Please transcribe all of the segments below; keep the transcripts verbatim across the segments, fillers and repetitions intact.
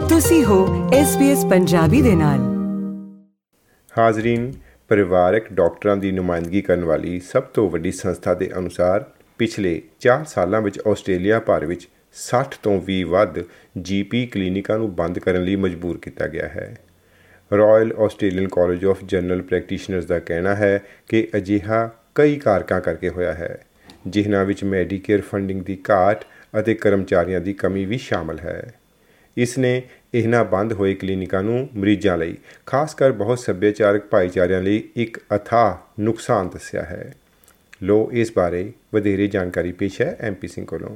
ਤੁਸੀਂ ਹੋ S B S Punjabi ਦੇ ਨਾਲ। ਹਾਜ਼ਰੀਨ, ਪਰਿਵਾਰਕ ਡਾਕਟਰਾਂ ਦੀ ਨੁਮਾਇੰਦਗੀ ਕਰਨ ਵਾਲੀ ਸਭ ਤੋਂ ਵੱਡੀ ਸੰਸਥਾ ਦੇ ਅਨੁਸਾਰ ਪਿਛਲੇ ਚਾਰ ਸਾਲਾਂ ਵਿੱਚ ਆਸਟ੍ਰੇਲੀਆ ਭਰ ਵਿੱਚ ਸੱਠ ਤੋਂ ਵੀ ਵੱਧ ਜੀ ਪੀ ਕਲੀਨਿਕਾਂ ਨੂੰ ਬੰਦ ਕਰਨ ਲਈ ਮਜਬੂਰ ਕੀਤਾ ਗਿਆ ਹੈ। Royal Australian college of general practitioners ਦਾ ਕਹਿਣਾ ਹੈ ਕਿ ਅਜਿਹਾ ਕਈ ਕਾਰਕਾਂ ਕਰਕੇ ਹੋਇਆ ਹੈ, ਜਿਨ੍ਹਾਂ ਵਿੱਚ ਮੈਡੀਕੇਅਰ ਫੰਡਿੰਗ ਦੀ ਘਾਟ ਅਤੇ ਕਰਮਚਾਰੀਆਂ ਦੀ ਕਮੀ ਵੀ ਸ਼ਾਮਲ ਹੈ। ਇਸ ਨੇ ਇਹਨਾਂ ਬੰਦ ਹੋਏ ਕਲੀਨਿਕਾਂ ਨੂੰ ਮਰੀਜ਼ਾਂ ਲਈ, ਖਾਸ ਕਰ ਬਹੁਤ ਸੱਭਿਆਚਾਰਕ ਭਾਈਚਾਰਿਆਂ ਲਈ ਇੱਕ ਅਥਾਹ ਨੁਕਸਾਨ ਦੱਸਿਆ ਹੈ। ਲੋ ਇਸ ਬਾਰੇ ਵਧੇਰੇ ਜਾਣਕਾਰੀ ਪੇਸ਼ ਹੈ ਐਮ ਪੀ ਸਿੰਘ ਕੋਲੋਂ।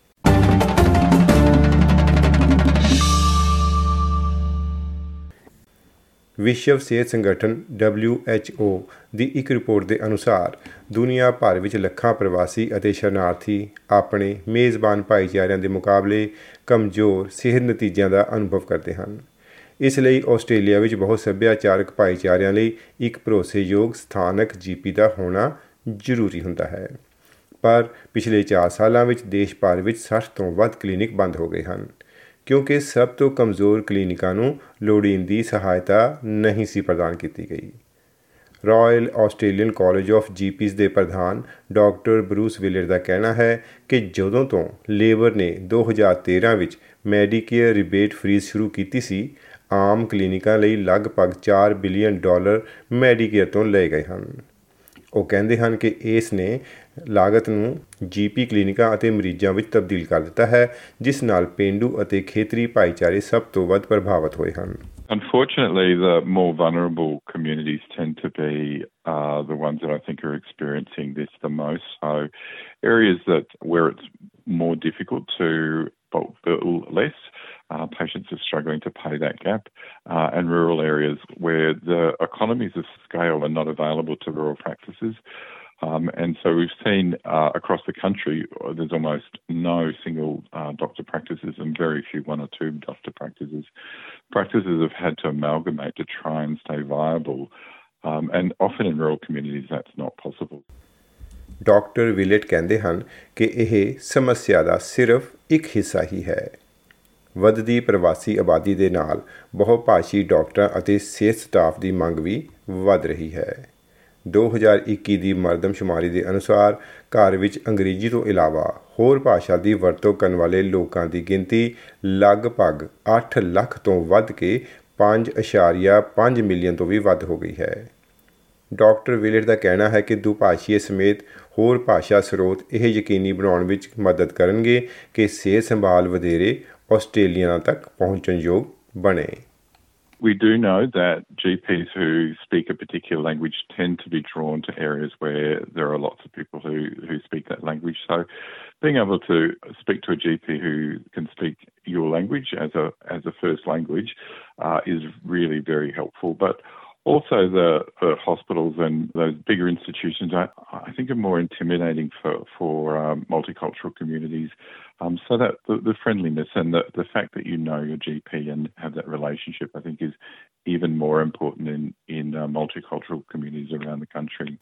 ਵਿਸ਼ਵ ਸਿਹਤ ਸੰਗਠਨ ਡਬਲਿਊ ਐਚ ਓ ਦੀ ਇੱਕ ਰਿਪੋਰਟ ਦੇ ਅਨੁਸਾਰ ਦੁਨੀਆ ਭਰ ਵਿੱਚ ਲੱਖਾਂ ਪ੍ਰਵਾਸੀ ਅਤੇ ਸ਼ਰਨਾਰਥੀ ਆਪਣੇ ਮੇਜ਼ਬਾਨ ਭਾਈਚਾਰਿਆਂ ਦੇ ਮੁਕਾਬਲੇ ਕਮਜ਼ੋਰ ਸਿਹਤ ਨਤੀਜਿਆਂ ਦਾ ਅਨੁਭਵ ਕਰਦੇ ਹਨ। ਇਸ ਲਈ ਆਸਟ੍ਰੇਲੀਆ ਵਿੱਚ ਬਹੁਤ ਸੱਭਿਆਚਾਰਕ ਭਾਈਚਾਰਿਆਂ ਲਈ ਇੱਕ ਭਰੋਸੇਯੋਗ ਸਥਾਨਕ ਜੀ ਪੀ ਦਾ ਹੋਣਾ ਜ਼ਰੂਰੀ ਹੁੰਦਾ ਹੈ। ਪਰ ਪਿਛਲੇ ਚਾਰ ਸਾਲਾਂ ਵਿੱਚ ਦੇਸ਼ ਭਰ ਵਿੱਚ ਸੱਠ ਤੋਂ ਵੱਧ ਕਲੀਨਿਕ ਬੰਦ ਹੋ ਗਏ ਹਨ, ਕਿਉਂਕਿ ਸਭ ਤੋਂ ਕਮਜ਼ੋਰ ਕਲੀਨਿਕਾਂ ਨੂੰ ਲੋੜੀਂਦੀ ਸਹਾਇਤਾ ਨਹੀਂ ਸੀ ਪ੍ਰਦਾਨ ਕੀਤੀ ਗਈ। Royal Australian college of G Ps ਦੇ ਪ੍ਰਧਾਨ ਡਾਕਟਰ ਬਰੂਸ ਵਿਲਰ ਦਾ ਕਹਿਣਾ ਹੈ ਕਿ ਜਦੋਂ ਤੋਂ ਲੇਬਰ ਨੇ ਦੋ ਹਜ਼ਾਰ ਤੇਰ੍ਹਾਂ ਵਿੱਚ ਮੈਡੀਕੇਅਰ ਰਿਬੇਟ ਫਰੀਜ਼ ਸ਼ੁਰੂ ਕੀਤੀ ਸੀ, ਆਮ ਕਲੀਨਿਕਾਂ ਲਈ ਲਗਭਗ ਚਾਰ ਬਿਲੀਅਨ ਡਾਲਰ ਮੈਡੀਕੇਅਰ ਤੋਂ ਲਏ ਗਏ ਹਨ। ਉਹ ਕਹਿੰਦੇ ਹਨ ਕਿ ਇਸ ਨੇ ਲਾਗਤ ਨੂੰ ਜੀ ਪੀ ਕਲੀਨਿਕਾਂ ਅਤੇ ਮਰੀਜ਼ਾਂ ਵਿੱਚ ਤਬਦੀਲ ਕਰ ਦਿੱਤਾ ਹੈ, ਜਿਸ ਨਾਲ ਪੇਂਡੂ ਅਤੇ ਖੇਤਰੀ ਭਾਈਚਾਰੇ ਸਭ ਤੋਂ ਵੱਧ ਪ੍ਰਭਾਵਿਤ ਹੋਏ ਹਨ। Unfortunately, the more vulnerable communities tend to be uh, the ones that I think are experiencing this the most. So areas that where it's more difficult to bulk bill less, uh, patients are struggling to pay that gap, uh, and rural areas where the economies of scale are not available to rural practices. Um, and so we've seen uh, across the country there's almost no single uh, doctor practices and very few one or two doctor practices. Practices have had to amalgamate to try and stay viable, um, and often in rural communities that's not possible. Doctor Wilt ਕਹਿੰਦੇ ਹਨ ਕਿ ਇਹ ਸਮੱਸਿਆ ਦਾ ਸਿਰਫ ਇੱਕ ਹਿੱਸਾ ਹੀ ਹੈ। ਵੱਧਦੀ ਪ੍ਰਵਾਸੀ ਆਬਾਦੀ ਦੇ ਨਾਲ ਬਹੁਭਾਸ਼ੀ ਡਾਕਟਰਾਂ ਅਤੇ ਸਿਹਤ ਸਟਾਫ ਦੀ ਮੰਗ ਵੀ ਵੱਧ ਰਹੀ ਹੈ। ਦੋ ਹਜ਼ਾਰ ਇੱਕੀ ਦੀ ਮਰਦਮਸ਼ੁਮਾਰੀ ਦੇ ਅਨੁਸਾਰ ਘਰ ਵਿੱਚ ਅੰਗਰੇਜ਼ੀ ਤੋਂ ਇਲਾਵਾ ਹੋਰ ਭਾਸ਼ਾ ਦੀ ਵਰਤੋਂ ਕਰਨ ਵਾਲੇ ਲੋਕਾਂ ਦੀ ਗਿਣਤੀ ਲਗਭਗ ਅੱਠ ਲੱਖ ਤੋਂ ਵੱਧ ਕੇ ਪੰਜ ਇਸ਼ਾਰੀਆ ਪੰਜ ਮਿਲੀਅਨ ਤੋਂ ਵੀ ਵੱਧ ਹੋ ਗਈ ਹੈ। ਡਾਕਟਰ ਵਿਲਟ ਦਾ ਕਹਿਣਾ ਹੈ ਕਿ ਦੁਭਾਸ਼ੀਏ ਸਮੇਤ ਹੋਰ ਭਾਸ਼ਾ ਸਰੋਤ ਇਹ ਯਕੀਨੀ ਬਣਾਉਣ ਵਿੱਚ ਮਦਦ ਕਰਨਗੇ ਕਿ ਸਿਹਤ ਸੰਭਾਲ ਵਧੇਰੇ ਆਸਟ੍ਰੇਲੀਅਨਾਂ ਤੱਕ ਪਹੁੰਚਣਯੋਗ ਬਣੇ। We do know that G Ps who speak a particular language tend to be drawn to areas where there are lots of people who, who speak that language. So being able to speak to a G P who can speak your language as a as a first language uh, is really very helpful. But also the, the hospitals and those bigger institutions, I, I think, are more intimidating for, for um, multicultural communities. Um, so that the, the friendliness and the, the fact that you know your G P and have that relationship, I think, is even more important in, in uh, multicultural communities around the country.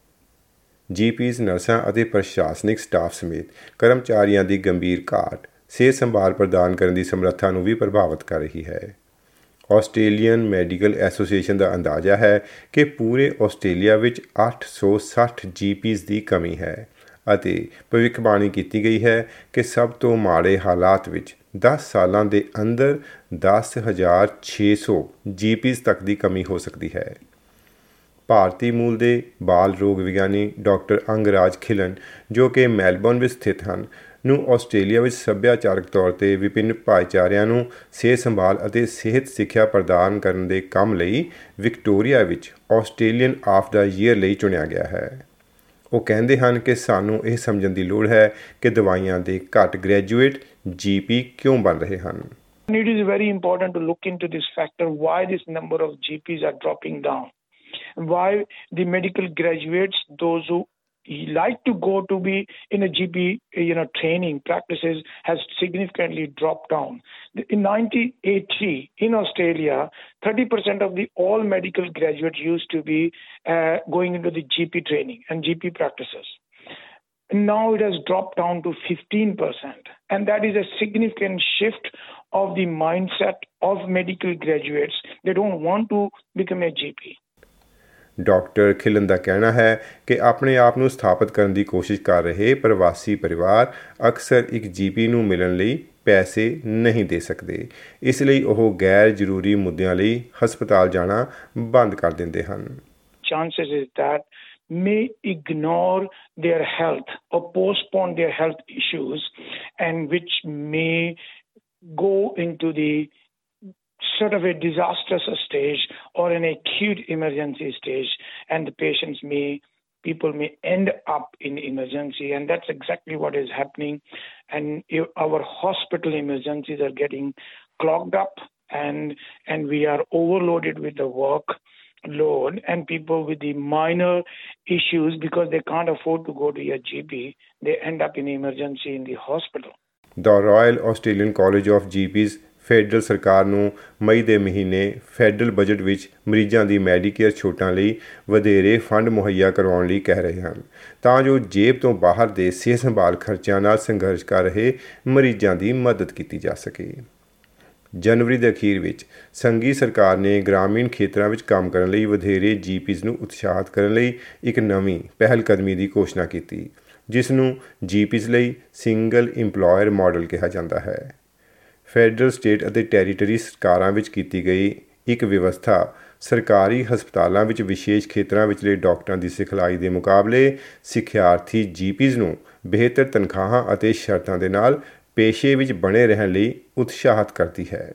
G Ps, ਨਰਸਾਂ ਅਤੇ ਪ੍ਰਸ਼ਾਸਨਿਕ staff ਸਮੇਤ ਕਰਮਚਾਰੀਆਂ ਦੀ ਗੰਭੀਰ ਘਾਟ ਸਿਹਤ ਸੰਭਾਲ ਪ੍ਰਦਾਨ ਕਰਨ ਦੀ ਸਮਰੱਥਾ ਨੂੰ ਵੀ ਪ੍ਰਭਾਵਿਤ ਕਰ ਰਹੀ ਹੈ। ਆਸਟ੍ਰੇਲੀਅਨ ਮੈਡੀਕਲ ਐਸੋਸੀਏਸ਼ਨ ਦਾ ਅੰਦਾਜ਼ਾ ਹੈ ਕਿ ਪੂਰੇ ਆਸਟ੍ਰੇਲੀਆ ਵਿੱਚ ਅੱਠ ਸੌ ਸੱਠ ਜੀ ਪੀਜ਼ ਦੀ ਕਮੀ ਹੈ ਅਤੇ ਭਵਿੱਖਬਾਣੀ ਕੀਤੀ ਗਈ ਹੈ ਕਿ ਸਭ ਤੋਂ ਮਾੜੇ ਹਾਲਾਤ ਵਿੱਚ ਦਸ ਸਾਲਾਂ ਦੇ ਅੰਦਰ ਦਸ ਹਜ਼ਾਰ ਛੇ ਸੌ ਜੀ ਪੀਜ਼ ਤੱਕ ਦੀ ਕਮੀ ਹੋ ਸਕਦੀ ਹੈ। ਭਾਰਤੀ ਮੂਲ ਦੇ ਬਾਲ ਰੋਗ ਵਿਗਿਆਨੀ ਡਾਕਟਰ ਅੰਗਰਾਜ ਖਿਲਨ, ਜੋ ਕਿ ਮੈਲਬੌਰਨ ਵਿੱਚ ਸਥਿਤ ਹਨ, ਨੂੰ ਆਸਟ੍ਰੇਲੀਆ ਵਿੱਚ ਸੱਭਿਆਚਾਰਕ ਤੌਰ 'ਤੇ ਵਿਭਿੰਨ ਭਾਈਚਾਰਿਆਂ ਨੂੰ ਸਿਹਤ ਸੰਭਾਲ ਅਤੇ ਸਿਹਤ ਸਿੱਖਿਆ ਪ੍ਰਦਾਨ ਕਰਨ ਦੇ ਕੰਮ ਲਈ ਵਿਕਟੋਰੀਆ ਵਿੱਚ ਆਸਟ੍ਰੇਲੀਅਨ ਆਫ ਦਾ ਈਅਰ ਲਈ ਚੁਣਿਆ ਗਿਆ ਹੈ। ਉਹ ਕਹਿੰਦੇ ਹਨ ਕਿ ਸਾਨੂੰ ਇਹ ਸਮਝਣ ਦੀ ਲੋੜ ਹੈ ਕਿ ਦਵਾਈਆਂ ਦੇ ਘੱਟ ਗ੍ਰੈਜੂਏਟ ਜੀ ਪੀ ਕਿਉਂ ਬਣ ਰਹੇ ਹਨ। It is very important to look into this factor, why this number of G Ps are dropping down, why the medical graduates, those who like to go to be in a G P, you know, training practices, has significantly dropped down. In nineteen eighty, in Australia, thirty percent of the all medical graduates used to be uh, going into the G P training and G P practices. now it has dropped down to fifteen percent. And that is a significant shift of the mindset of medical graduates. They don't want to become a G P. Doctor ਖਿਲਨ ਦਾ ਕਹਿਣਾ ਹੈ ਕਿ ਆਪਣੇ ਆਪ ਨੂੰ ਸਥਾਪਿਤ ਕਰਨ ਦੀ ਕੋਸ਼ਿਸ਼ ਕਰ ਰਹੇ ਪ੍ਰਵਾਸੀ ਪਰਿਵਾਰ ਅਕਸਰ ਇੱਕ ਜੀਪੀ ਨੂੰ ਮਿਲਣ ਲਈ ਪੈਸੇ ਨਹੀਂ ਦੇ ਸਕਦੇ, ਇਸ ਲਈ ਉਹ ਗੈਰ ਜ਼ਰੂਰੀ ਮੁੱਦਿਆਂ ਲਈ ਹਸਪਤਾਲ ਜਾਣਾ ਬੰਦ ਕਰ ਦਿੰਦੇ ਹਨ। Chances is that may ignore their health or postpone their health issues, and which may go into the sort of a disastrous stage or an acute emergency stage, and the patients may, people may end up in emergency, and that's exactly what is happening. And our hospital emergencies are getting clogged up, and and we are overloaded with the work load, and people with the minor issues, because they can't afford to go to a G P, they end up in emergency in the hospital. The Royal Australian College of G Ps federal ਸਰਕਾਰ ਨੂੰ ਮਈ ਦੇ ਮਹੀਨੇ federal budget ਵਿੱਚ ਮਰੀਜ਼ਾਂ ਦੀ Medicare ਛੋਟਾਂ ਲਈ ਵਧੇਰੇ fund ਮੁਹੱਈਆ ਕਰਵਾਉਣ ਲਈ ਕਹਿ ਰਹੇ ਹਨ, ਤਾਂ ਜੋ ਜੇਬ ਤੋਂ ਬਾਹਰ ਦੇ ਸਿਹਤ ਸੰਭਾਲ ਖਰਚਿਆਂ ਨਾਲ ਸੰਘਰਸ਼ ਕਰ ਰਹੇ ਮਰੀਜ਼ਾਂ ਦੀ ਮਦਦ ਕੀਤੀ ਜਾ ਸਕੇ। ਜਨਵਰੀ ਦੇ ਅਖੀਰ ਵਿੱਚ ਸੰਘੀ ਸਰਕਾਰ ਨੇ ਗ੍ਰਾਮੀਣ ਖੇਤਰਾਂ ਵਿੱਚ ਕੰਮ ਕਰਨ ਲਈ ਵਧੇਰੇ ਜੀ ਪੀਜ਼ ਨੂੰ ਉਤਸ਼ਾਹਿਤ ਕਰਨ ਲਈ ਇੱਕ ਨਵੀਂ ਪਹਿਲ ਕਦਮੀ ਦੀ ਘੋਸ਼ਣਾ ਕੀਤੀ, ਜਿਸ ਨੂੰ ਜੀ ਪੀਜ਼ ਲਈ ਸਿੰਗਲ ਇੰਪਲੋਇਰ ਮਾਡਲ ਕਿਹਾ ਜਾਂਦਾ ਹੈ। ਫੈਡਰਲ, ਸਟੇਟ ਅਤੇ ਟੈਰੀਟਰੀ ਸਰਕਾਰਾਂ ਵਿੱਚ ਕੀਤੀ ਗਈ ਇੱਕ ਵਿਵਸਥਾ ਸਰਕਾਰੀ ਹਸਪਤਾਲਾਂ ਵਿੱਚ ਵਿਸ਼ੇਸ਼ ਖੇਤਰਾਂ ਵਿਚਲੇ ਡਾਕਟਰਾਂ ਦੀ ਸਿਖਲਾਈ ਦੇ ਮੁਕਾਬਲੇ ਸਿੱਖਿਆਰਥੀ ਜੀ ਪੀਜ਼ ਨੂੰ ਬਿਹਤਰ ਤਨਖਾਹਾਂ ਅਤੇ ਸ਼ਰਤਾਂ ਦੇ ਨਾਲ ਪੇਸ਼ੇ ਵਿੱਚ ਬਣੇ ਰਹਿਣ ਲਈ ਉਤਸ਼ਾਹਿਤ ਕਰਦੀ ਹੈ।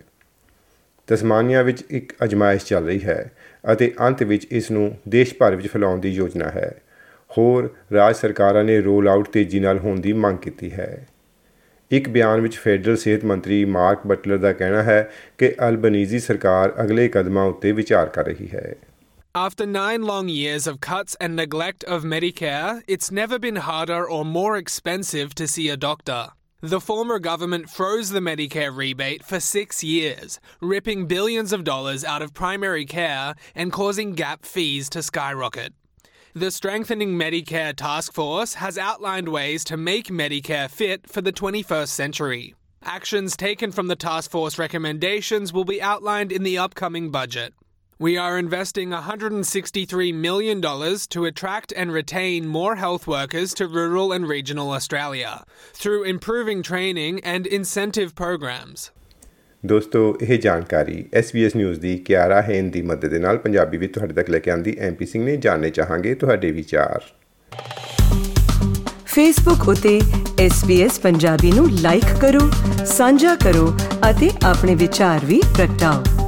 ਤਸਮਾਨੀਆ ਵਿੱਚ ਇੱਕ ਅਜਮਾਇਸ਼ ਚੱਲ ਰਹੀ ਹੈ ਅਤੇ ਅੰਤ ਵਿੱਚ ਇਸ ਨੂੰ ਦੇਸ਼ ਭਰ ਵਿੱਚ ਫੈਲਾਉਣ ਦੀ ਯੋਜਨਾ ਹੈ। ਹੋਰ ਰਾਜ ਸਰਕਾਰਾਂ ਨੇ ਰੋਲ ਆਊਟ ਤੇਜ਼ੀ ਨਾਲ ਹੋਣ ਦੀ ਮੰਗ ਕੀਤੀ ਹੈ। ਇੱਕ ਬਿਆਨ ਵਿੱਚ ਫੈਡਰਲ ਸਿਹਤ ਮੰਤਰੀ ਮਾਰਕ ਬਟਲਰ ਦਾ ਕਹਿਣਾ ਹੈ ਕਿ ਅਲਬਨੀਜ਼ੀ ਸਰਕਾਰ ਅਗਲੇ ਕਦਮਾਂ ਉੱਤੇ ਵਿਚਾਰ ਕਰ ਰਹੀ ਹੈ। After nine long years of cuts and neglect of Medicare, it's never been harder or more expensive to see a doctor. The former government froze the Medicare rebate for six years, ripping billions of dollars out of primary care and causing gap fees to skyrocket. The Strengthening Medicare Task Force has outlined ways to make Medicare fit for the twenty-first century. Actions taken from the task force recommendations will be outlined in the upcoming budget. We are investing one hundred sixty-three million dollars to attract and retain more health workers to rural and regional Australia through improving training and incentive programs. ਦੋਸਤੋ, ਇਹ ਜਾਣਕਾਰੀ S B S news ਦੀ Kiara ਹੈਨ ਦੀ ਮਦਦ ਦੇ ਨਾਲ ਪੰਜਾਬੀ ਵਿੱਚ ਤੁਹਾਡੇ ਤੱਕ ਲੈ ਕੇ ਆਂਦੀ ਐਮ ਪੀ ਸਿੰਘ ਨੇ। ਜਾਣਨੇ ਚਾਹਾਂਗੇ ਤੁਹਾਡੇ ਵਿਚਾਰ। ਫੇਸਬੁੱਕ ਉਤੇ ਐਸ ਬੀ ਐਸ ਪੰਜਾਬੀ ਨੂੰ ਲਾਈਕ ਕਰੋ, ਸਾਂਝਾ ਕਰੋ ਅਤੇ ਆਪਣੇ ਵਿਚਾਰ ਵੀ ਪ੍ਰਗਟਾਓ।